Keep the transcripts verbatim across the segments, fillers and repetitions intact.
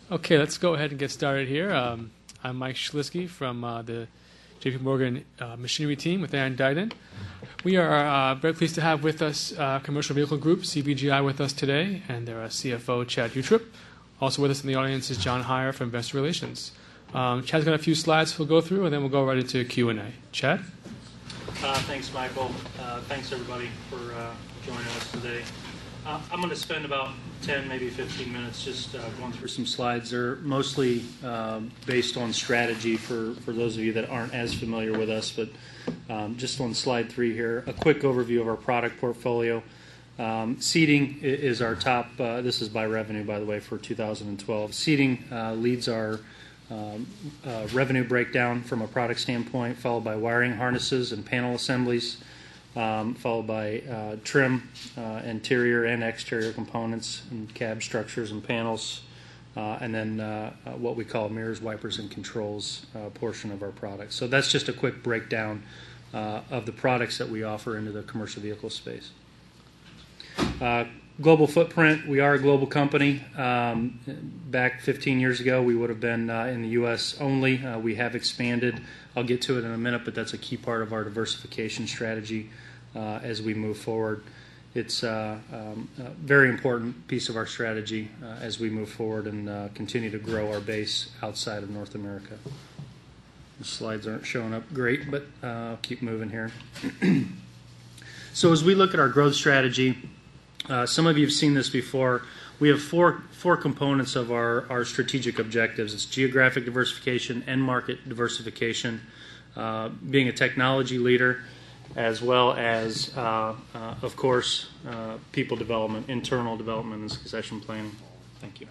Okay, let's go ahead and get started here. Um, I'm Mike Schlisky from uh, the J P Morgan uh, machinery team with Aaron Diden. We are uh, very pleased to have with us uh, Commercial Vehicle Group, C V G I, with us today, and their uh, C F O, Chad Uttrup. Also with us in the audience is John Heyer from Investor Relations. Um, Chad's got a few slides we'll go through, and then we'll go right into Q and A. Chad? Uh, thanks, Michael. Uh, thanks, everybody, for uh, joining us today. Uh, I'm going to spend about ten, maybe fifteen minutes just uh, going through some slides. They're mostly uh, based on strategy for, for those of you that aren't as familiar with us, but um, just on slide three here, a quick overview of our product portfolio. Um, seating is our top, uh, this is by revenue, by the way, for two thousand twelve. Seating uh, leads our um, uh, revenue breakdown from a product standpoint, followed by wiring harnesses and panel assemblies. Um, followed by uh, trim, uh, interior and exterior components, and cab structures and panels, uh, and then uh, uh, what we call mirrors, wipers, and controls uh, portion of our products. So that's just a quick breakdown uh, of the products that we offer into the commercial vehicle space. Uh, global footprint, we are a global company. Um, back fifteen years ago, we would have been uh, in the U S only. Uh, we have expanded. I'll get to it in a minute, but that's a key part of our diversification strategy uh, as we move forward. It's uh, um, a very important piece of our strategy uh, as we move forward and uh, continue to grow our base outside of North America. The slides aren't showing up great, but uh, I'll keep moving here. So as we look at our growth strategy, uh, some of you have seen this before. We have four four components of our, our strategic objectives. It's geographic diversification, end market diversification, uh, being a technology leader, as well as, uh, uh, of course, uh, people development, internal development, and succession planning. Thank you.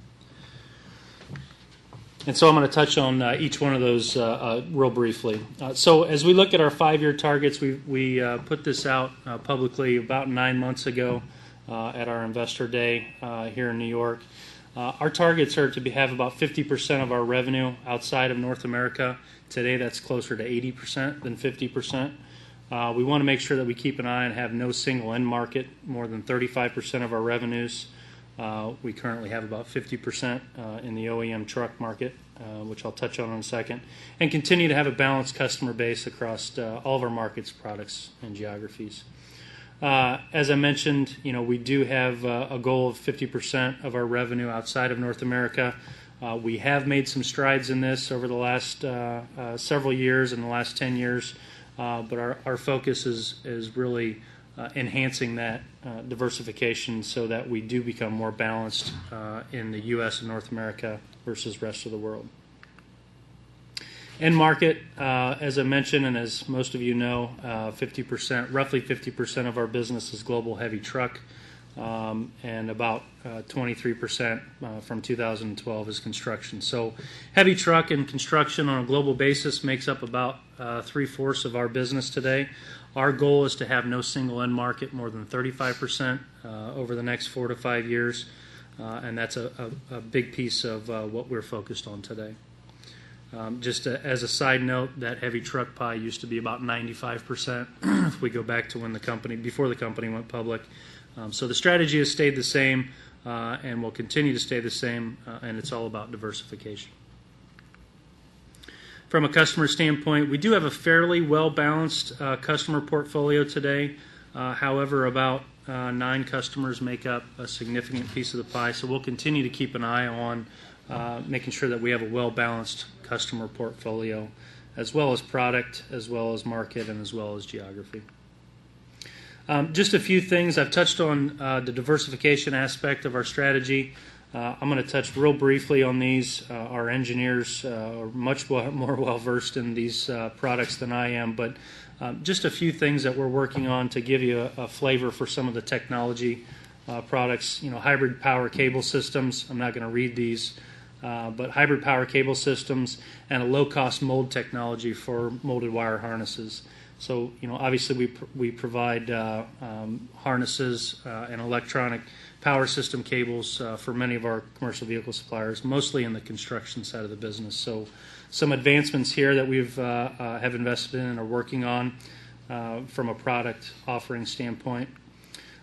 And so I'm going to touch on uh, each one of those uh, uh, real briefly. Uh, so as we look at our five-year targets, we, we uh, put this out uh, publicly about nine months ago. Uh, at our Investor Day uh, here in New York. Uh, our targets are to be, have about fifty percent of our revenue outside of North America. Today that's closer to eighty percent than fifty percent. Uh, we want to make sure that we keep an eye and have no single end market more than thirty-five percent of our revenues. Uh, we currently have about fifty percent uh, in the O E M truck market, uh, which I'll touch on in a second, and continue to have a balanced customer base across uh, all of our markets, products, and geographies. Uh, as I mentioned, you know, we do have uh, a goal of fifty percent of our revenue outside of North America. Uh, we have made some strides in this over the last uh, uh, several years, in the last ten years, uh, but our, our focus is, is really uh, enhancing that uh, diversification so that we do become more balanced uh, in the U S and North America versus rest of the world. End market, uh, as I mentioned, and as most of you know, uh, fifty percent, roughly fifty percent of our business is global heavy truck, um, and about uh, twenty-three percent uh, from two thousand twelve is construction. So heavy truck and construction on a global basis makes up about uh, three-fourths of our business today. Our goal is to have no single end market more than thirty-five percent uh, over the next four to five years, uh, and that's a, a, a big piece of uh, what we're focused on today. Um, just a, as a side note, that heavy truck pie used to be about ninety-five percent if we go back to when the company, before the company went public. Um, so the strategy has stayed the same uh, and will continue to stay the same, uh, and it's all about diversification. From a customer standpoint, we do have a fairly well-balanced uh, customer portfolio today. Uh, however, about uh, nine customers make up a significant piece of the pie, so we'll continue to keep an eye on uh, making sure that we have a well-balanced customer portfolio, as well as product, as well as market, and as well as geography. Um, just a few things. I've touched on uh, the diversification aspect of our strategy. Uh, I'm going to touch real briefly on these. Uh, our engineers uh, are much more well-versed in these uh, products than I am, but um, just a few things that we're working on to give you a, a flavor for some of the technology uh, products. You know, hybrid power cable systems. I'm not going to read these. Uh, but hybrid power cable systems and a low-cost mold technology for molded wire harnesses. So, you know, obviously we pr- we provide uh, um, harnesses uh, and electronic power system cables uh, for many of our commercial vehicle suppliers, mostly in the construction side of the business. So, some advancements here that we've uh, uh, have invested in and are working on uh, from a product offering standpoint.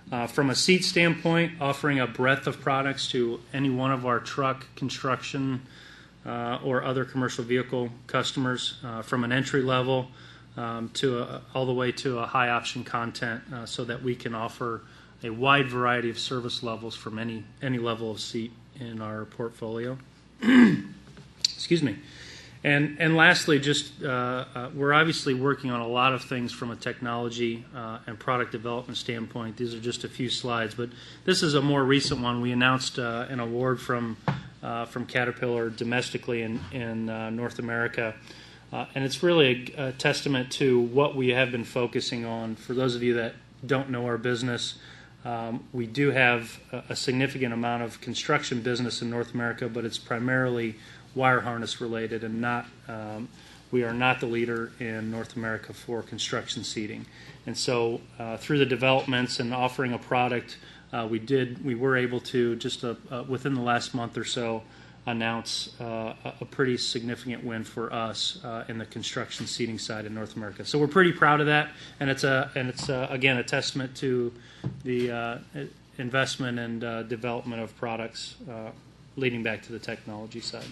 Uh, from a seat standpoint, offering a breadth of products to any one of our truck, construction, uh, or other commercial vehicle customers, uh, from an entry level um, to a, all the way to a high option content, uh, so that we can offer a wide variety of service levels from any any level of seat in our portfolio. Excuse me. And and lastly, just uh, uh, we're obviously working on a lot of things from a technology uh, and product development standpoint. These are just a few slides, but this is a more recent one. We announced uh, an award from uh, from Caterpillar domestically in in uh, North America, uh, and it's really a, a testament to what we have been focusing on. For those of you that don't know our business, um, we do have a, a significant amount of construction business in North America, but it's primarily wire harness related, and not um, we are not the leader in North America for construction seating. And so uh, through the developments and offering a product, uh, we did we were able to just uh, uh, within the last month or so announce uh, a pretty significant win for us uh, in the construction seating side in North America. So we're pretty proud of that, and it's a and it's a, again a testament to the uh, investment and uh, development of products uh, leading back to the technology side.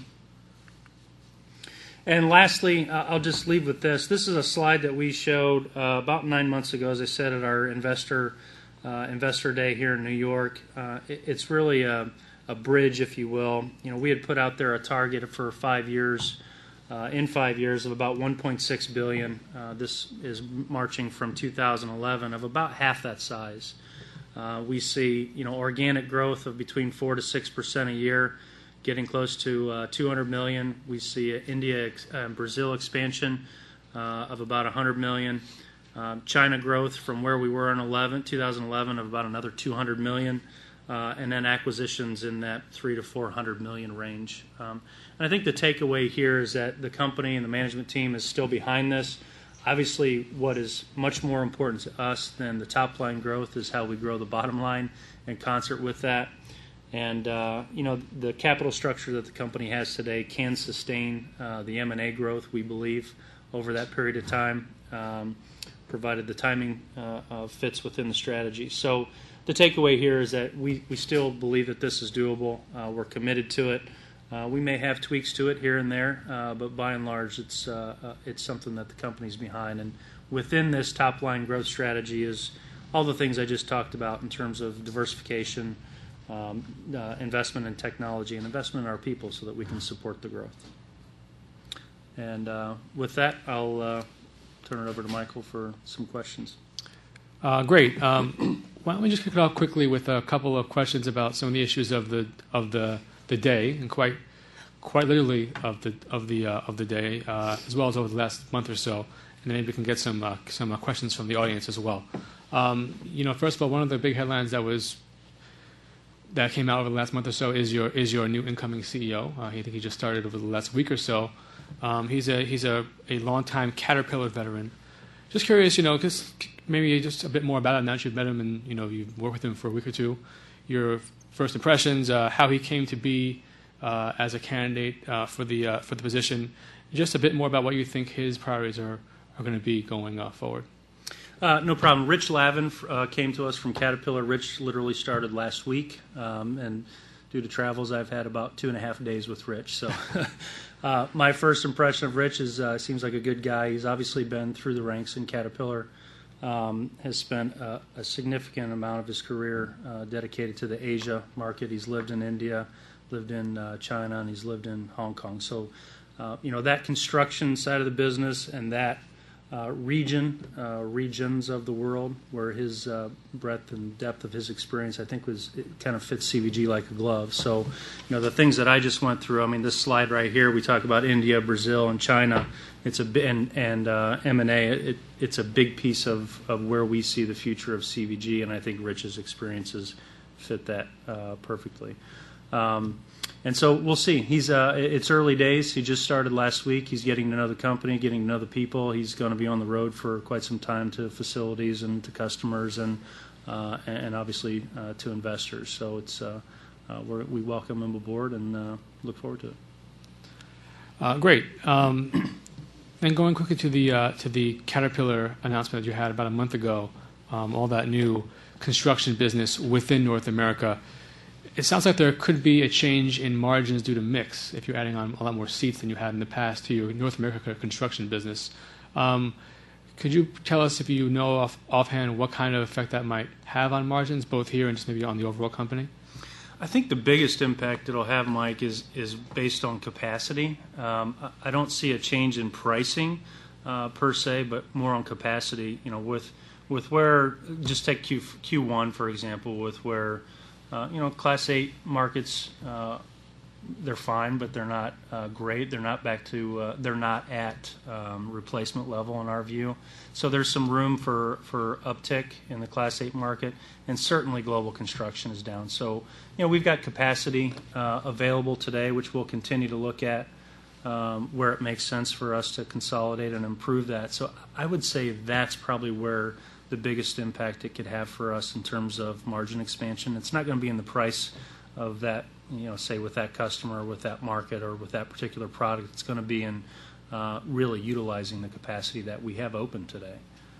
And lastly, uh, I'll just leave with this. This is a slide that we showed uh, about nine months ago, as I said, at our investor uh, investor day here in New York. Uh, it, it's really a, a bridge, if you will. You know, we had put out there a target for five years, uh, in five years, of about one point six billion dollars. Uh, this is marching from two thousand eleven of about half that size. Uh, we see, you know, organic growth of between four to six percent a year, getting close to uh, two hundred million. We see uh, India ex- uh, Brazil expansion uh, of about one hundred million. Um, China growth from where we were in eleven, two thousand eleven of about another two hundred million, uh, and then acquisitions in that three to four hundred million range. Um, and I think the takeaway here is that the company and the management team is still behind this. Obviously, what is much more important to us than the top line growth is how we grow the bottom line in concert with that. And, uh, you know, the capital structure that the company has today can sustain uh, the M and A growth, we believe, over that period of time, um, provided the timing uh, uh, fits within the strategy. So the takeaway here is that we, we still believe that this is doable. Uh, we're committed to it. Uh, we may have tweaks to it here and there, uh, but by and large, it's, uh, uh, it's something that the company's behind. And within this top-line growth strategy is all the things I just talked about in terms of diversification, Um, uh, investment in technology, and investment in our people so that we can support the growth. And uh, with that, I'll uh, turn it over to Michael for some questions. Uh, great. Um, why don't we just kick it off quickly with a couple of questions about some of the issues of the of the, the day, and quite quite literally of the of the uh, of the day, uh, as well as over the last month or so, and then maybe we can get some uh, some uh, questions from the audience as well. Um, you know, first of all, one of the big headlines that was that came out over the last month or so is your is your new incoming C E O. Uh, I think he just started over the last week or so. Um, he's a he's a, a longtime Caterpillar veteran. Just curious, you know, just maybe just a bit more about it now that you've met him and you know you've worked with him for a week or two. Your first impressions, uh, how he came to be uh, as a candidate uh, for the uh, for the position. Just a bit more about what you think his priorities are are going to be going uh, forward. Uh, no problem. Rich Lavin uh, came to us from Caterpillar. Rich literally started last week, um, and due to travels, I've had about two and a half days with Rich. So uh, my first impression of Rich is uh, seems like a good guy. He's obviously been through the ranks in Caterpillar, um, has spent uh, a significant amount of his career uh, dedicated to the Asia market. He's lived in India, lived in uh, China, and he's lived in Hong Kong. So, uh, you know, that construction side of the business and that Uh, region, uh, regions of the world, where his uh, breadth and depth of his experience, I think, was it kind of fits C V G like a glove. So, you know, the things that I just went through. I mean, this slide right here, we talk about India, Brazil, and China. It's a and and uh, M and A. It, it's a big piece of, of where we see the future of C V G, and I think Rich's experiences fit that uh, perfectly. Um, And so we'll see. He's uh, it's early days. He just started last week. He's getting to know the company, getting to know the people. He's going to be on the road for quite some time to facilities and to customers and uh, and obviously uh, to investors. So it's uh, uh, we're, we welcome him aboard and uh, look forward to it. Uh, great. Um, and going quickly to the uh, to the Caterpillar announcement that you had about a month ago, um, all that new construction business within North America. It sounds like there could be a change in margins due to mix if you're adding on a lot more seats than you had in the past to your North America construction business. Um, could you tell us if you know off, offhand what kind of effect that might have on margins, both here and just maybe on the overall company? I think the biggest impact it'll have, Mike, is is based on capacity. Um, I I don't see a change in pricing uh, per se, but more on capacity. You know, with with where just take Q Q1 for example, with where uh, you know Class eight markets uh, they're fine, but they're not uh, great. They're not back to uh, they're not at um, replacement level in our view. So there's some room for for uptick in the Class eight market, and certainly global construction is down. So you know we've got capacity uh, available today, which we'll continue to look at um, where it makes sense for us to consolidate and improve that. So I would say that's probably where the biggest impact it could have for us in terms of margin expansion. It's not going to be in the price of that, you know, say with that customer or with that market or with that particular product. It's going to be in uh, really utilizing the capacity that we have open today.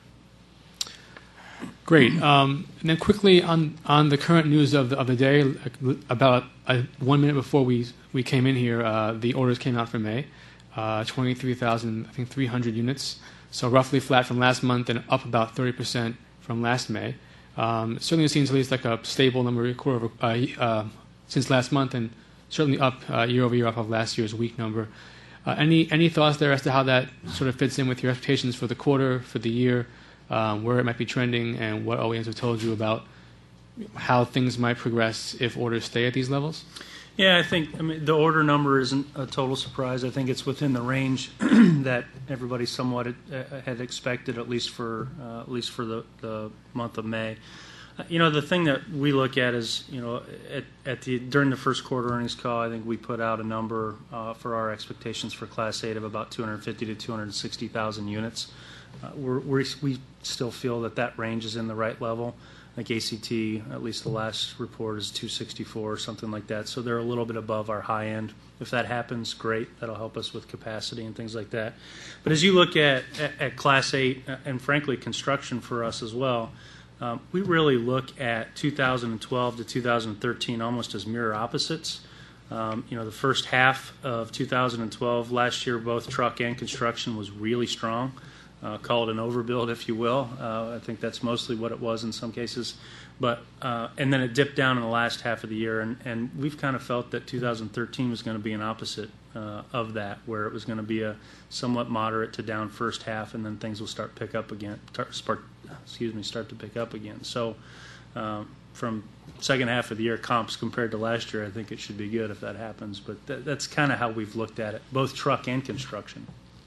Great. Um, and then quickly on, on the current news of the, of the day, about uh, one minute before we we came in here, uh, the orders came out for May, uh, twenty-three thousand, I think three hundred units. So roughly flat from last month and up about thirty percent from last May. Um, certainly it seems at least like a stable number quarter over, uh, uh, since last month, and certainly up uh, year over year off of last year's weak number. Uh, any any thoughts there as to how that sort of fits in with your expectations for the quarter, for the year, um, where it might be trending, and what O E Ms have told you about how things might progress if orders stay at these levels? Yeah, I think I mean, the order number isn't a total surprise. I think it's within the range that everybody somewhat had, uh, had expected, at least for uh, at least for the, the month of May. Uh, you know, the thing that we look at is, you know, at, at the during the first quarter earnings call, I think we put out a number uh, for our expectations for Class eight of about two hundred fifty to two hundred sixty thousand units. Uh, we're, we're, we still feel that that range is in the right level. I think A C T, at least the last report, is two sixty-four or something like that. So they're a little bit above our high end. If that happens, great. That'll help us with capacity and things like that. But as you look at, at, at Class eight, and frankly construction for us as well, um, we really look at two thousand twelve to two thousand thirteen almost as mirror opposites. Um, you know, the first half of two thousand twelve, last year, both truck and construction was really strong. Uh, call it an overbuild, if you will. Uh, I think that's mostly what it was in some cases. But uh, and then it dipped down in the last half of the year, and, and we've kind of felt that two thousand thirteen was going to be an opposite uh, of that, where it was going to be a somewhat moderate to down first half, and then things will start pick up again. Start, excuse me, start to pick up again. So um, from second half of the year comps compared to last year, I think it should be good if that happens. But th- that's kind of how we've looked at it, both truck and construction.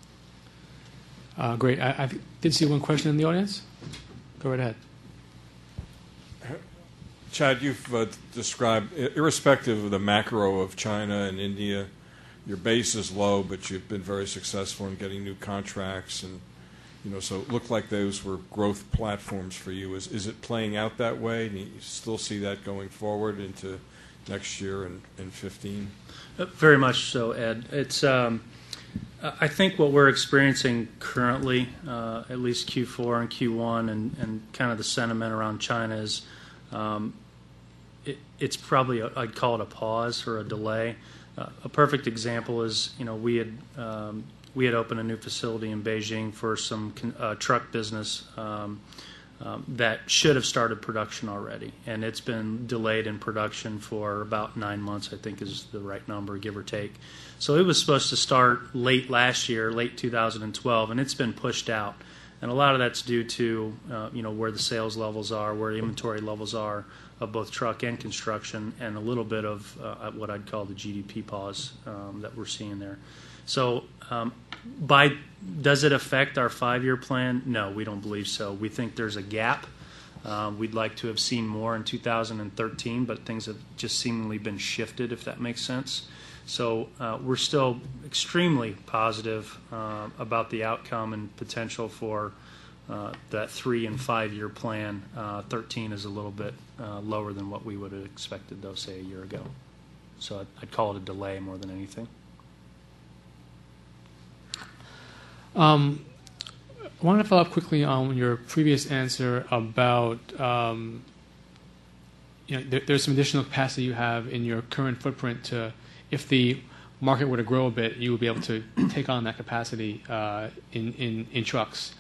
Uh, great. I, I did see one question in the audience. Go right ahead. Chad, you've uh, described, irrespective of the macro of China and India, your base is low, but you've been very successful in getting new contracts, and you know, so it looked like those were growth platforms for you. Is is it playing out that way? Do you still see that going forward into next year and and fifteen? Uh, very much so, Ed. It's. Um, I think what we're experiencing currently, uh, at least Q four and Q one, and, and kind of the sentiment around China is, um, it, it's probably a, I'd call it a pause or a delay. Uh, a perfect example is, you know, we had um, we had opened a new facility in Beijing for some con- uh, truck business um, um, that should have started production already, and it's been delayed in production for about nine months. I think is the right number, give or take. So it was supposed to start late last year, late two thousand twelve, and it's been pushed out. And a lot of that's due to uh, you know where the sales levels are, where the inventory levels are of both truck and construction, and a little bit of uh, what I'd call the G D P pause um, that we're seeing there. So um, by does it affect our five-year plan? No, we don't believe so. We think there's a gap. Um, we'd like to have seen more in two thousand thirteen, but things have just seemingly been shifted, if that makes sense. So uh, we're still extremely positive uh, about the outcome and potential for uh, that three and five year plan. Uh, thirteen is a little bit uh, lower than what we would have expected, though, say a year ago. So I'd, I'd call it a delay more than anything. Um, I wanted to follow up quickly on your previous answer about um, you know, there, there's some additional capacity you have in your current footprint to, if the market were to grow a bit, you would be able to take on that capacity uh, in, in, in trucks.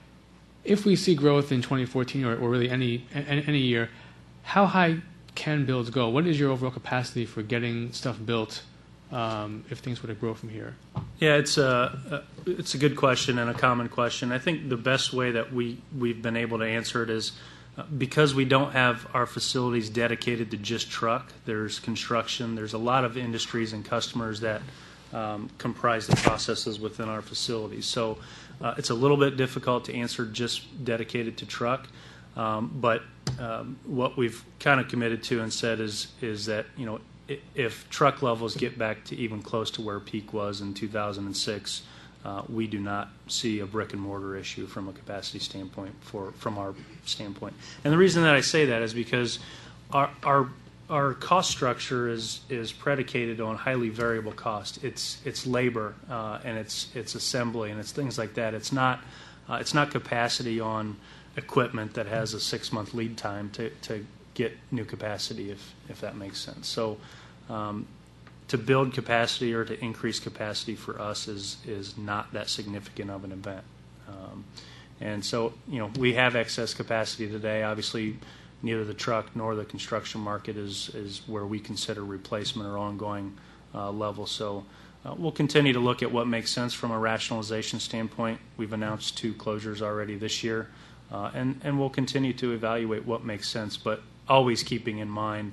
If we see growth in twenty fourteen or, or really any, any any year, how high can builds go? What is your overall capacity for getting stuff built um, if things were to grow from here? Yeah, it's a it's a good question and a common question. I think the best way that we we've been able to answer it is uh, because we don't have our facilities dedicated to just truck. There's construction. There's a lot of industries and customers that um, comprise the processes within our facilities. So uh, it's a little bit difficult to answer just dedicated to truck. Um, but um, what we've kind of committed to and said is is that, you know, if truck levels get back to even close to where peak was in two thousand six, uh, we do not see a brick and mortar issue from a capacity standpoint for from our standpoint. And the reason that I say that is because our our our cost structure is is predicated on highly variable cost. It's it's labor uh, and it's it's assembly and it's things like that. It's not uh, it's not capacity on equipment that has a six month lead time to to get new capacity, if if that makes sense. So um, to build capacity or to increase capacity for us is is not that significant of an event. Um, and so, you know, we have excess capacity today. Obviously, neither the truck nor the construction market is is where we consider replacement or ongoing uh, level. So uh, we'll continue to look at what makes sense from a rationalization standpoint. We've announced two closures already this year, uh, and and we'll continue to evaluate what makes sense, but always keeping in mind,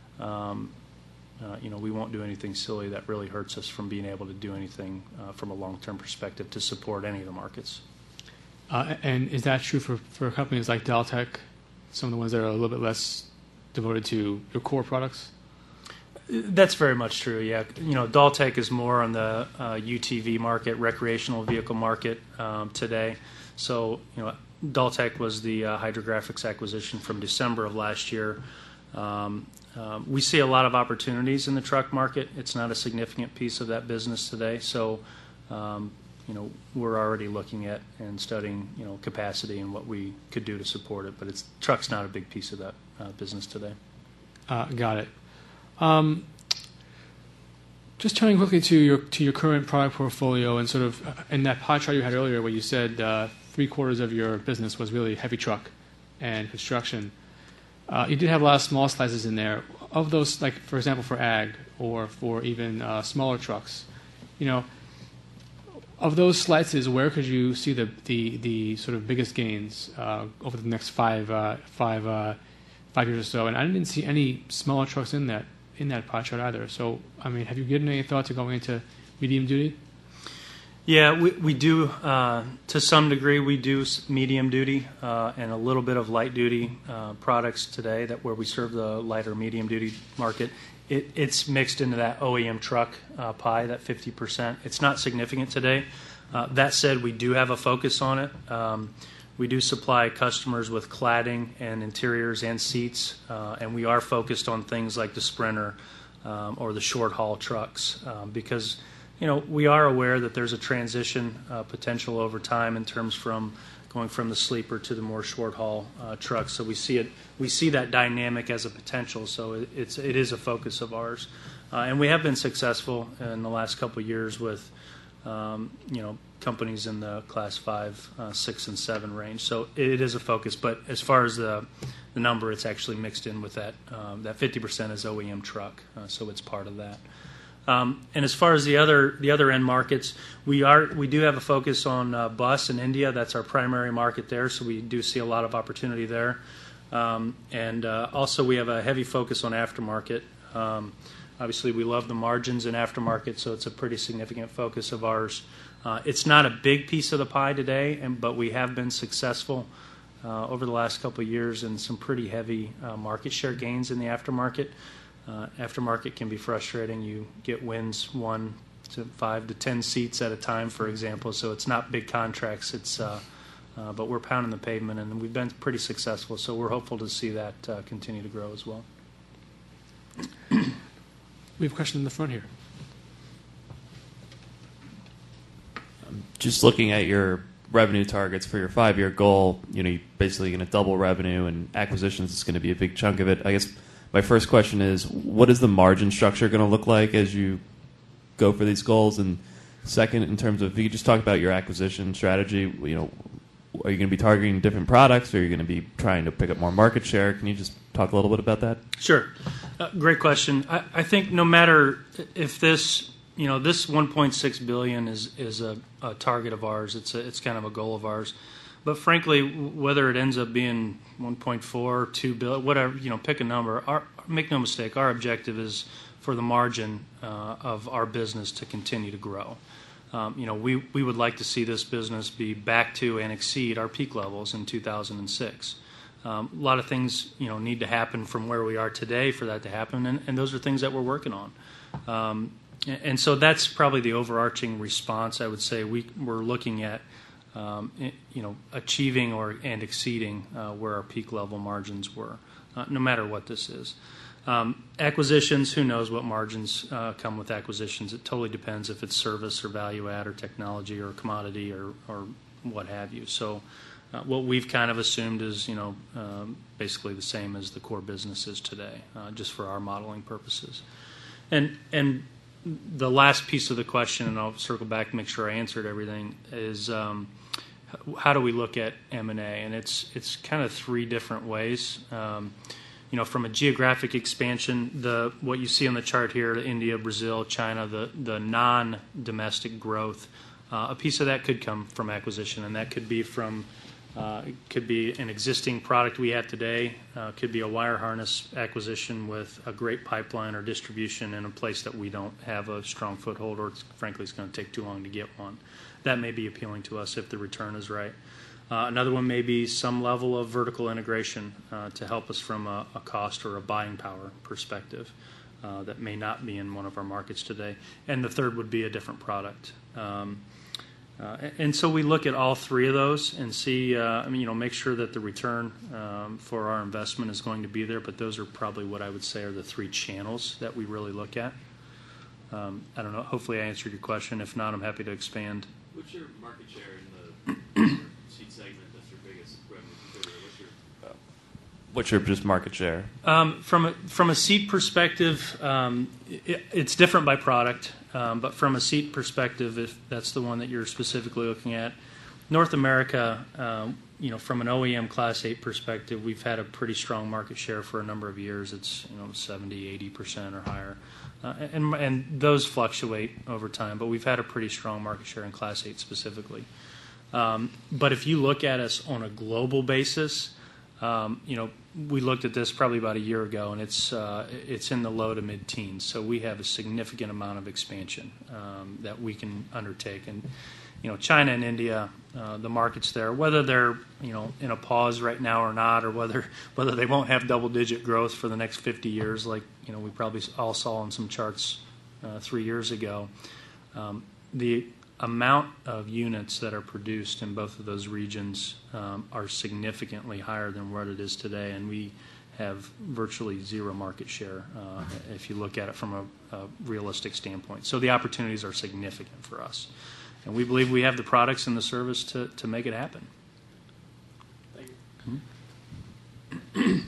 um, uh, you know, we won't do anything silly that really hurts us from being able to do anything uh, from a long-term perspective to support any of the markets. Uh, and is that true for, for companies like Daltech, some of the ones that are a little bit less devoted to your core products? That's very much true, yeah. You know, Daltech is more on the uh, U T V market, recreational vehicle market um, today. So, you know, Daltech was the uh, Hydrographics acquisition from December of last year. Um, um, we see a lot of opportunities in the truck market. It's not a significant piece of that business today. So, um, you know, we're already looking at and studying, you know, capacity and what we could do to support it. But it's truck's not a big piece of that uh, business today. Uh, got it. Um, just turning quickly to your to your current product portfolio and sort of uh, in that pie chart you had earlier where you said uh, three quarters of your business was really heavy truck and construction. Uh, you did have a lot of small slices in there. Of those, like for example, for ag or for even uh, smaller trucks, you know, of those slices, where could you see the the, the sort of biggest gains uh, over the next five uh, five uh, five years or so? And I didn't see any smaller trucks in that in that pie chart either. So, I mean, have you given any thought to going into medium duty? Yeah, we, we do, uh, to some degree, we do medium duty uh, and a little bit of light duty uh, products today that where we serve the lighter medium duty market. It, it's mixed into that O E M truck uh, pie, that fifty percent. It's not significant today. Uh, that said, we do have a focus on it. Um, we do supply customers with cladding and interiors and seats, uh, and we are focused on things like the Sprinter um, or the short haul trucks um, because you know, we are aware that there's a transition uh, potential over time in terms from going from the sleeper to the more short haul uh, trucks. So we see it, we see that dynamic as a potential. So it, it's it is a focus of ours, uh, and we have been successful in the last couple of years with, um, you know, companies in the class five, uh, six, and seven range. So it is a focus. But as far as the the number, it's actually mixed in with that. Um, that fifty percent is O E M truck, uh, so it's part of that. Um, and as far as the other the other end markets, we are we do have a focus on uh, bus in India. That's our primary market there, so we do see a lot of opportunity there. Um, and uh, also we have a heavy focus on aftermarket. Um, obviously, we love the margins in aftermarket, so it's a pretty significant focus of ours. Uh, it's not a big piece of the pie today, and but we have been successful uh, over the last couple of years in some pretty heavy uh, market share gains in the aftermarket. Uh, aftermarket can be frustrating. You get wins one to five to ten seats at a time, for example. So it's not big contracts. It's uh, uh, but we're pounding the pavement, and we've been pretty successful. So we're hopeful to see that uh, continue to grow as well. We have a question in the front here. Just looking at your revenue targets for your five-year goal, you know, you're basically going to double revenue, and acquisitions is going to be a big chunk of it. I guess my first question is, what is the margin structure going to look like as you go for these goals? And second, in terms of, if you could just talk about your acquisition strategy, you know, are you going to be targeting different products, or are you going to be trying to pick up more market share? Can you just talk a little bit about that? Sure. Uh, great question. I, I think no matter if this, you know, this one point six billion dollars is is a, a target of ours. It's a, it's kind of a goal of ours. But frankly, whether it ends up being one point four, two billion, whatever, you know, pick a number. Our, make no mistake, our objective is for the margin uh, of our business to continue to grow. Um, you know, we, we would like to see this business be back to and exceed our peak levels in two thousand six. Um, a lot of things, you know, need to happen from where we are today for that to happen, and, and those are things that we're working on. Um, and, and so that's probably the overarching response. I would say we, we're looking at, um, you know, achieving or and exceeding uh, where our peak level margins were, uh, no matter what this is. Um, acquisitions, who knows what margins uh, come with acquisitions. It totally depends if it's service or value add or technology or commodity or, or what have you. So uh, what we've kind of assumed is, you know, um, basically the same as the core business is today, uh, just for our modeling purposes. And and the last piece of the question, and I'll circle back and make sure I answered everything, is um, how do we look at M and A? And it's, it's kind of three different ways. Um, You know, from a geographic expansion, the what you see on the chart here, India, Brazil, China, the, the non-domestic growth, uh, a piece of that could come from acquisition, and that could be from, uh, it could be an existing product we have today, uh, could be a wire harness acquisition with a great pipeline or distribution in a place that we don't have a strong foothold, or it's, frankly, it's going to take too long to get one. That may be appealing to us if the return is right. Uh, another one may be some level of vertical integration uh, to help us from a, a cost or a buying power perspective uh, that may not be in one of our markets today. And the third would be a different product. Um, uh, and so we look at all three of those and see, uh, I mean, you know, make sure that the return um, for our investment is going to be there. But those are probably what I would say are the three channels that we really look at. Um, I don't know. Hopefully I answered your question. If not, I'm happy to expand. What's your market share in the seat segment? That's your biggest revenue contributor. What's your uh, What's your just market share? Um, from a, from a seat perspective, um, it, it's different by product. Um, but from a seat perspective, if that's the one that you're specifically looking at, North America, um, you know, from an O E M Class eight perspective, we've had a pretty strong market share for a number of years. It's, you know, seventy, eighty percent or higher. Uh, and, and those fluctuate over time, but we've had a pretty strong market share in Class eight specifically. Um, but if you look at us on a global basis, um, you know, we looked at this probably about a year ago, and it's uh, it's in the low to mid-teens. So we have a significant amount of expansion um, that we can undertake. And, you know, China and India, uh, the markets there, whether they're, you know, in a pause right now or not, or whether whether they won't have double-digit growth for the next fifty years, like, you know, we probably all saw on some charts uh, three years ago, um, the amount of units that are produced in both of those regions um, are significantly higher than what it is today, and we have virtually zero market share uh, if you look at it from a, a realistic standpoint. So the opportunities are significant for us, and we believe we have the products and the service to, to make it happen. Thank you. Mm-hmm.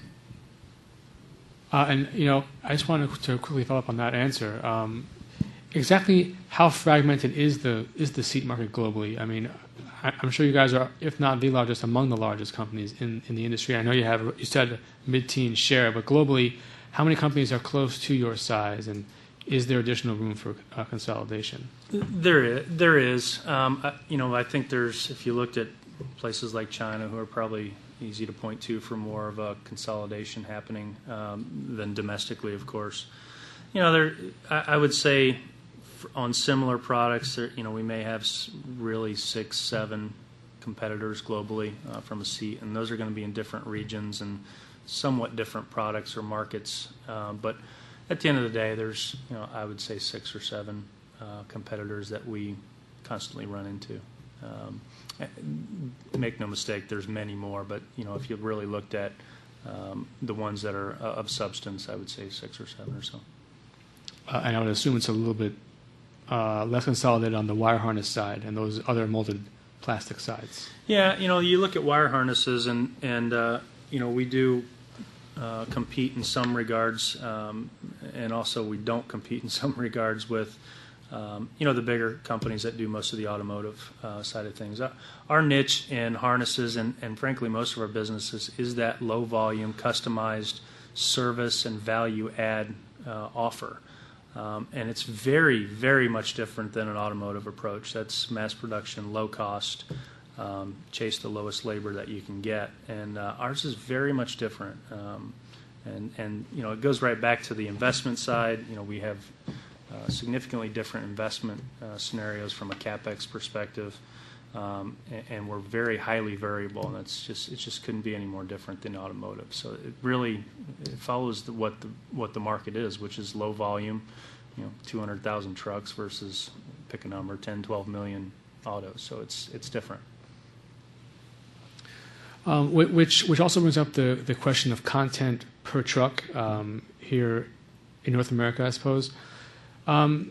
Uh, and, you know, I just wanted to quickly follow up on that answer. Um, exactly how fragmented is the is the seat market globally? I mean, I, I'm sure you guys are, if not the largest, among the largest companies in, in the industry. I know you have, you said mid-teen share, but globally, how many companies are close to your size, and is there additional room for uh, consolidation? There is. There is. Um, I, you know, I think there's, if you looked at places like China, who are probably easy to point to for more of a consolidation happening um, than domestically, of course. You know, there. I, I would say on similar products, there, you know, we may have really six, seven competitors globally uh, from a seat, and those are going to be in different regions and somewhat different products or markets. Uh, but at the end of the day, there's, you know, I would say six or seven uh, competitors that we constantly run into. Um, make no mistake, there's many more, but, you know, if you really looked at um, the ones that are uh, of substance, I would say six or seven or so. Uh, and I would assume it's a little bit uh, less consolidated on the wire harness side and those other molded plastic sides. Yeah, you know, you look at wire harnesses, and and uh, you know, we do uh, compete in some regards, um, and also we don't compete in some regards with, um, you know, the bigger companies that do most of the automotive uh, side of things. Uh, our niche in harnesses and, and frankly most of our businesses is that low volume, customized service and value add uh, offer. Um, and it's very, very much different than an automotive approach. That's mass production, low cost, um, chase the lowest labor that you can get. And uh, ours is very much different. Um, and, and, you know, it goes right back to the investment side. You know, we have uh, significantly different investment uh, scenarios from a CapEx perspective. Um, and, and we're very highly variable, and it's just it just couldn't be any more different than automotive. So it really it follows the, what the what the market is, which is low volume, you know, two hundred thousand trucks versus pick a number, ten, twelve million autos. So it's it's different. Um, whi- which which also brings up the the question of content per truck um, here in North America, I suppose. Um,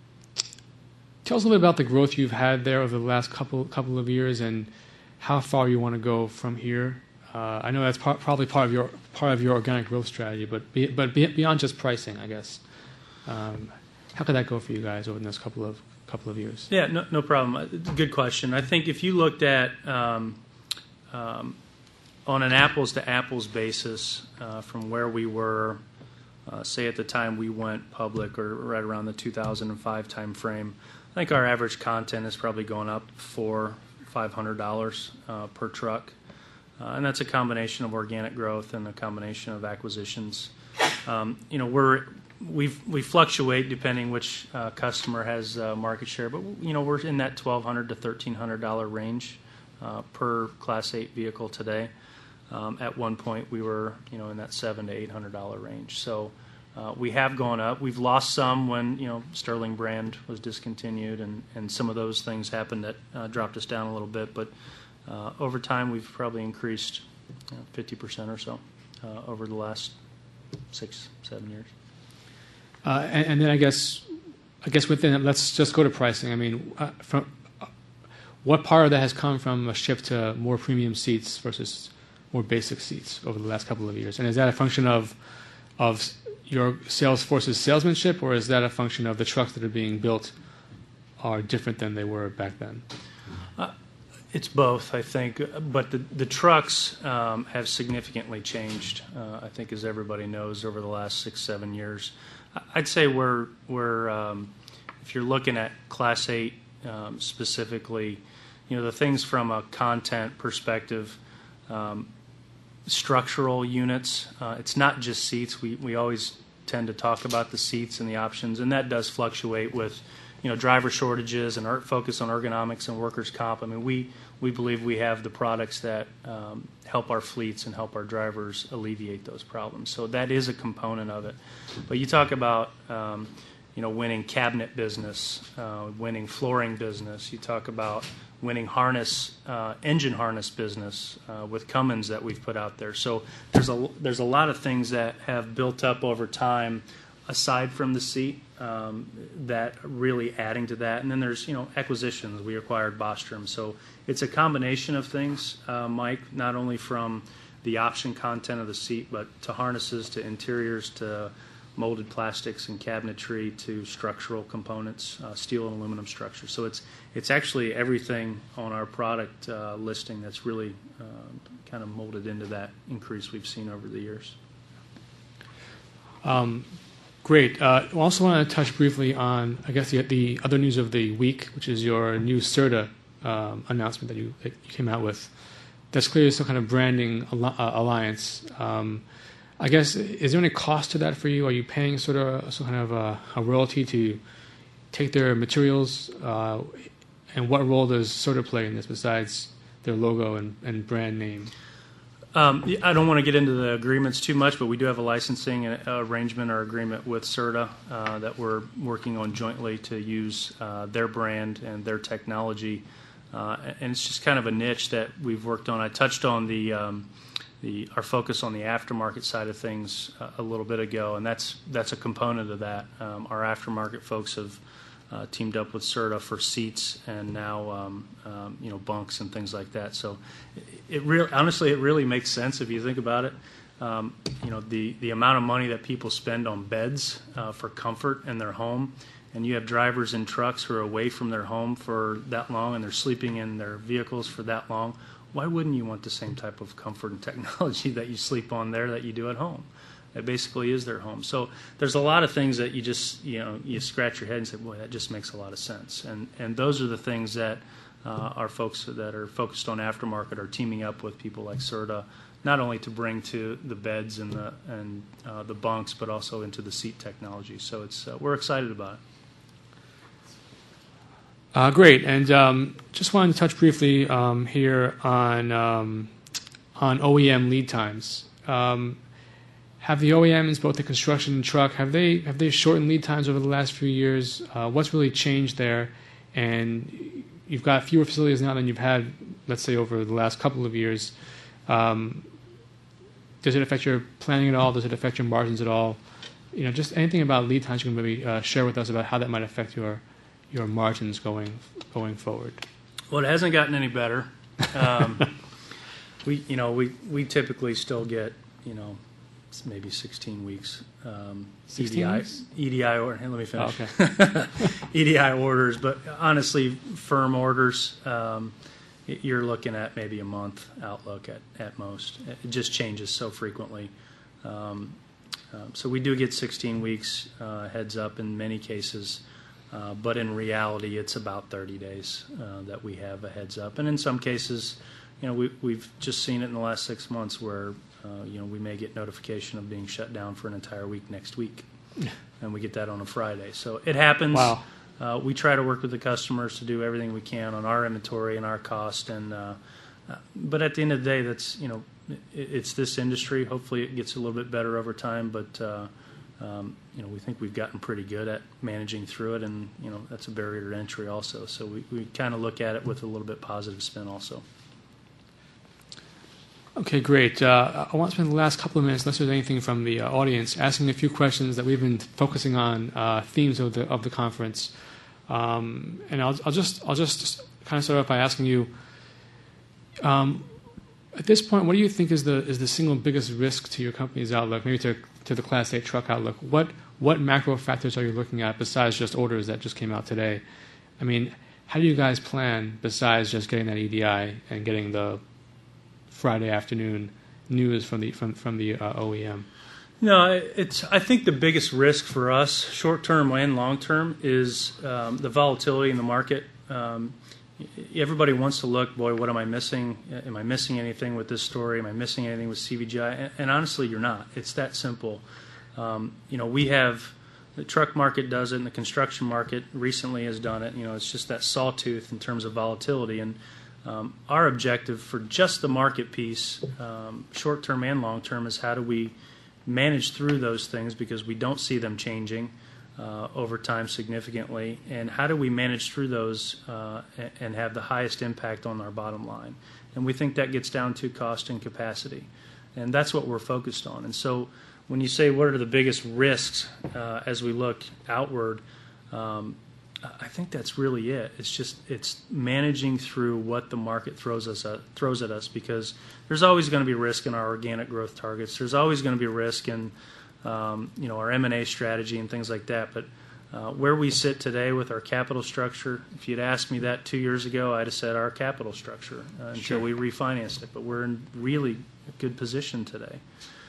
Tell us a little bit about the growth you've had there over the last couple couple of years, and how far you want to go from here. Uh, I know that's par- probably part of your part of your organic growth strategy, but be, but be, beyond just pricing, I guess, um, how could that go for you guys over the next couple of couple of years? Yeah, no, no problem. Good question. I think if you looked at um, um, on an apples to apples basis uh, from where we were, uh, say at the time we went public, or right around the two thousand five time frame. I think our average content is probably going up four, five hundred dollars uh, per truck, uh, and that's a combination of organic growth and a combination of acquisitions. Um, you know, we're we we fluctuate depending which uh, customer has uh, market share, but you know we're in that twelve hundred to thirteen hundred dollar range uh, per Class eight vehicle today. Um, at one point, we were you know in that seven to eight hundred dollar range. So. Uh, we have gone up. We've lost some when you know Sterling brand was discontinued, and, and some of those things happened that uh, dropped us down a little bit. But uh, over time, we've probably increased you know, fifty percent or so uh, over the last six, seven years. Uh, and, and then I guess, I guess within it, let's just go to pricing. I mean, uh, from uh, what part of that has come from a shift to more premium seats versus more basic seats over the last couple of years? And is that a function of of your sales force's salesmanship, or is that a function of the trucks that are being built are different than they were back then? Uh, it's both, I think. But the, the trucks um, have significantly changed, uh, I think, as everybody knows, over the last six, seven years. I'd say we're, we're um, if you're looking at Class eight um, specifically, you know, the things from a content perspective, um, structural units. Uh, it's not just seats. We we always tend to talk about the seats and the options, and that does fluctuate with, you know, driver shortages and our focus on ergonomics and workers' comp. I mean, we we believe we have the products that um, help our fleets and help our drivers alleviate those problems. So that is a component of it. But you talk about um, you know winning cabinet business, uh, winning flooring business. You talk about winning harness, uh, engine harness business uh, with Cummins that we've put out there. So there's a there's a lot of things that have built up over time, aside from the seat, um, that really adding to that. And then there's you know acquisitions. We acquired Bostrom, so it's a combination of things, uh, Mike. Not only from the option content of the seat, but to harnesses, to interiors, to molded plastics and cabinetry, to structural components, uh, steel and aluminum structures. So it's it's actually everything on our product uh, listing that's really uh, kind of molded into that increase we've seen over the years. Um, great. Uh, I also want to touch briefly on, I guess, the, the other news of the week, which is your new CERTA um, announcement that you, that you came out with. That's clearly some kind of branding al- uh, alliance. Um, I guess, is there any cost to that for you? Are you paying sort of some kind of a, a royalty to take their materials? Uh, and what role does CERTA play in this besides their logo and, and brand name? Um, I don't want to get into the agreements too much, but we do have a licensing arrangement or agreement with CERTA uh, that we're working on jointly to use uh, their brand and their technology. Uh, and it's just kind of a niche that we've worked on. I touched on the... Um, The, our focus on the aftermarket side of things uh, a little bit ago, and that's that's a component of that. Um, our aftermarket folks have uh, teamed up with CERTA for seats and now um, um, you know bunks and things like that. So it, it really, honestly, it really makes sense if you think about it. um, you know, the, the amount of money that people spend on beds uh, for comfort in their home, and you have drivers in trucks who are away from their home for that long and they're sleeping in their vehicles for that long, why wouldn't you want the same type of comfort and technology that you sleep on there that you do at home? It basically is their home. So there's a lot of things that you just, you know, you scratch your head and say, boy, that just makes a lot of sense. And and those are the things that uh, our folks that are focused on aftermarket are teaming up with people like CERTA, not only to bring to the beds and the and uh, the bunks, but also into the seat technology. So it's uh, we're excited about it. Uh, great, and um, just wanted to touch briefly um, here on um, on O E M lead times. Um, have the O E Ms, both the construction and truck, have they have they shortened lead times over the last few years? Uh, what's really changed there? And you've got fewer facilities now than you've had, let's say, over the last couple of years. Um, does it affect your planning at all? Does it affect your margins at all? You know, just anything about lead times you can maybe uh, share with us about how that might affect your your margins going going forward. Well, it hasn't gotten any better. Um, we, you know, we, we typically still get, you know, maybe sixteen weeks. Um, sixteen E D I, weeks? E D I order. Hey, let me finish. Oh, okay. E D I orders, but honestly, firm orders, um, you're looking at maybe a month outlook at, at most. It just changes so frequently. Um, um, so we do get sixteen weeks uh, heads up in many cases. Uh, but in reality, it's about thirty days uh, that we have a heads up. And in some cases, you know, we, we've just seen it in the last six months where, uh, you know, we may get notification of being shut down for an entire week next week. And we get that on a Friday. So it happens. Wow. Uh, we try to work with the customers to do everything we can on our inventory and our cost. And uh, uh, but at the end of the day, that's, you know, it, it's this industry. Hopefully it gets a little bit better over time. But, uh, Um, you know, we think we've gotten pretty good at managing through it, and, you know, that's a barrier to entry also. So we, we kind of look at it with a little bit positive spin also. Okay, great. Uh, I want to spend the last couple of minutes, unless there's anything from the uh, audience, asking a few questions that we've been focusing on, uh, themes of the of the conference. Um, and I'll, I'll just I'll just kind of start off by asking you, um, at this point, what do you think is the is the single biggest risk to your company's outlook, maybe to to the Class eight truck outlook? What what macro factors are you looking at besides just orders that just came out today? I mean, how do you guys plan besides just getting that E D I and getting the Friday afternoon news from the from from the uh, O E M? No, it's. I think the biggest risk for us, short term and long term, is um, the volatility in the market. Um, everybody wants to look, boy, what am I missing? Am I missing anything with this story? Am I missing anything with C V G I? And, and honestly, you're not. It's that simple. Um, you know, we have the truck market does it, and the construction market recently has done it. You know, it's just that sawtooth in terms of volatility. And um, our objective for just the market piece, um, short term and long term, is how do we manage through those things, because we don't see them changing uh, over time significantly, and how do we manage through those uh, and, and have the highest impact on our bottom line. And we think that gets down to cost and capacity, and that's what we're focused on. And so when you say what are the biggest risks uh, as we look outward, um, I think that's really it. It's just it's managing through what the market throws us at, throws at us, because there's always going to be risk in our organic growth targets. There's always going to be risk in um, you know our M and A strategy and things like that. But uh, where we sit today with our capital structure, if you'd asked me that two years ago, I'd have said our capital structure uh, until Sure. we refinanced it. But we're in really a good position today.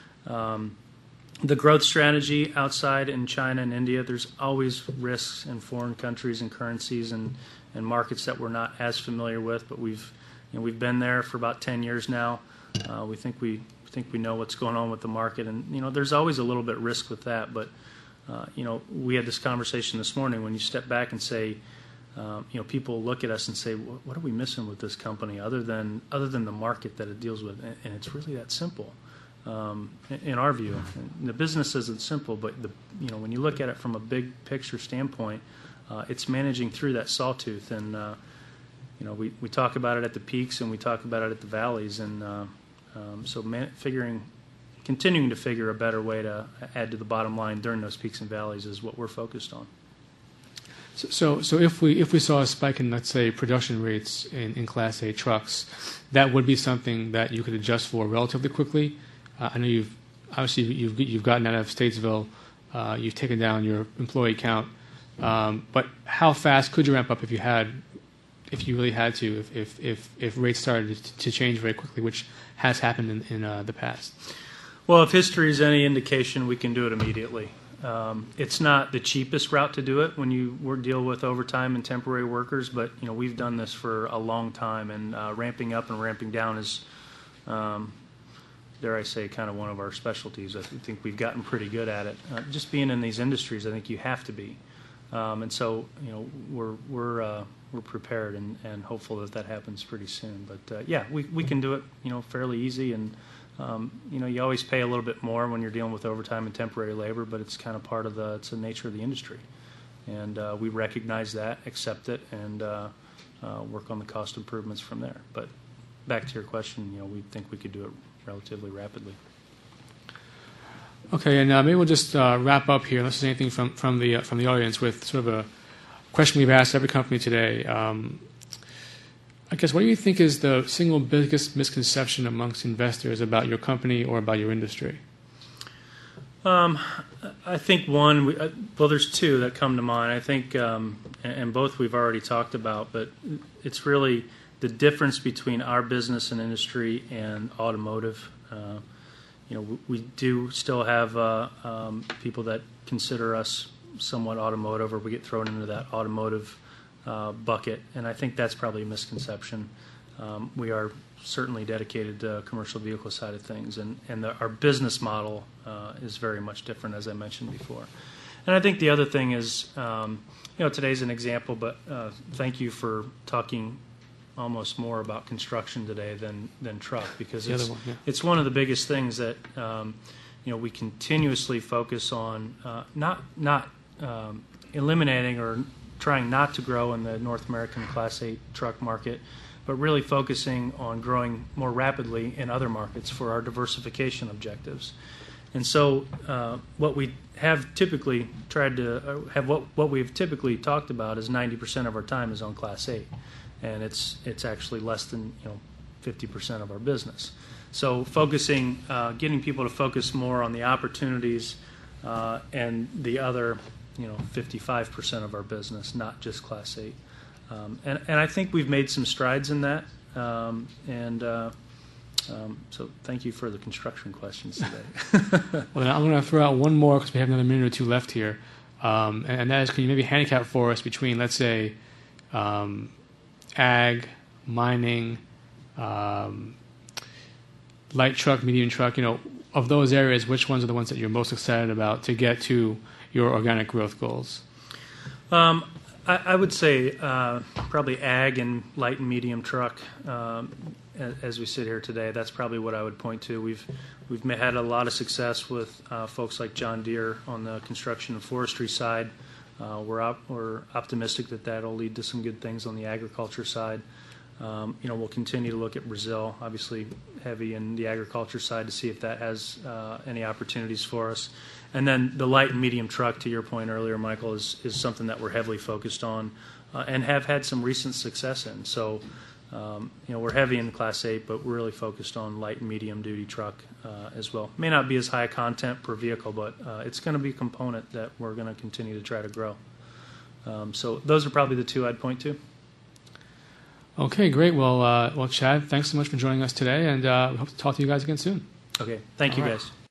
Um, The growth strategy outside in China and India, there's always risks in foreign countries and currencies and, and markets that we're not as familiar with, but we've you know, we've been there for about ten years now. Uh, we think we think we know what's going on with the market, and you know there's always a little bit risk with that. But uh, you know we had this conversation this morning. When you step back and say, um, you know, people look at us and say, what are we missing with this company other than other than the market that it deals with? And, and it's really that simple. Um, in our view, and the business isn't simple, but the you know when you look at it from a big picture standpoint, uh, it's managing through that sawtooth, and uh, you know we, we talk about it at the peaks and we talk about it at the valleys, and uh, um, so man, figuring, continuing to figure a better way to add to the bottom line during those peaks and valleys is what we're focused on. So, so, so if we if we saw a spike in, let's say, production rates in, in Class eight trucks, that would be something that you could adjust for relatively quickly. Uh, I know you've obviously you've you've gotten out of Statesville, uh, you've taken down your employee count, um, but how fast could you ramp up if you had, if you really had to, if if if, if rates started to change very quickly, which has happened in, in uh, the past? Well, if history is any indication, we can do it immediately. Um, it's not the cheapest route to do it when you work, deal with overtime and temporary workers, but you know we've done this for a long time, and uh, ramping up and ramping down is, um, dare I say, kind of one of our specialties. I think we've gotten pretty good at it. Uh, just being in these industries, I think you have to be, um, and so you know we're we're uh, we're prepared and, and hopeful that that happens pretty soon. But uh, yeah, we we can do it, you know, fairly easy. And Um, you know, you always pay a little bit more when you're dealing with overtime and temporary labor, but it's kind of part of the, it's the nature of the industry. And uh, we recognize that, accept it, and uh, uh, work on the cost improvements from there. But back to your question, you know, we think we could do it relatively rapidly. Okay, and uh, maybe we'll just uh, wrap up here, unless there's anything from, from, the, uh, from the audience, with sort of a question we've asked every company today. Um, I guess, what do you think is the single biggest misconception amongst investors about your company or about your industry? Um, I think one, we, uh, well, there's two that come to mind. I think, um, and, and both we've already talked about, but it's really the difference between our business and industry and automotive. Uh, you know, we, we do still have uh, um, people that consider us somewhat automotive, or we get thrown into that automotive Uh, bucket, and I think that's probably a misconception. Um, we are certainly dedicated to the commercial vehicle side of things, and, and the, our business model uh, is very much different, as I mentioned before. And I think the other thing is, um, you know, today's an example, but uh, thank you for talking almost more about construction today than, than truck, because The it's, other one, yeah. it's one of the biggest things that, um, you know, we continuously focus on, uh, not, not um, eliminating or trying not to grow in the North American Class eight truck market, but really focusing on growing more rapidly in other markets for our diversification objectives. And so uh, what we have typically tried to uh, have, what, what we've typically talked about is ninety percent of our time is on Class eight, and it's it's actually less than, you know, fifty percent of our business. So focusing, uh, getting people to focus more on the opportunities uh, and the other, you know, fifty-five percent of our business, not just Class eight. Um, and, and I think we've made some strides in that. Um, and uh, um, so thank you for the construction questions today. Well, I'm going to throw out one more because we have another minute or two left here. Um, and, and that is, can you maybe handicap for us between, let's say, um, ag, mining, um, light truck, medium truck, you know, of those areas, which ones are the ones that you're most excited about to get to your organic growth goals? Um, I, I would say uh, probably ag and light and medium truck. Um, as, as we sit here today, that's probably what I would point to. We've we've ma- had a lot of success with uh, folks like John Deere on the construction and forestry side. Uh, we're op- we're optimistic that that'll lead to some good things on the agriculture side. Um, you know, we'll continue to look at Brazil, obviously heavy in the agriculture side, to see if that has uh, any opportunities for us. And then the light and medium truck, to your point earlier, Michael, is, is something that we're heavily focused on uh, and have had some recent success in. So, um, you know, we're heavy in Class eight, but we're really focused on light and medium duty truck uh, as well. May not be as high content per vehicle, but uh, it's going to be a component that we're going to continue to try to grow. Um, so those are probably the two I'd point to. Okay, great. Well, uh, well, Chad, thanks so much for joining us today, and uh, we hope to talk to you guys again soon. Okay. Thank All you, right. guys.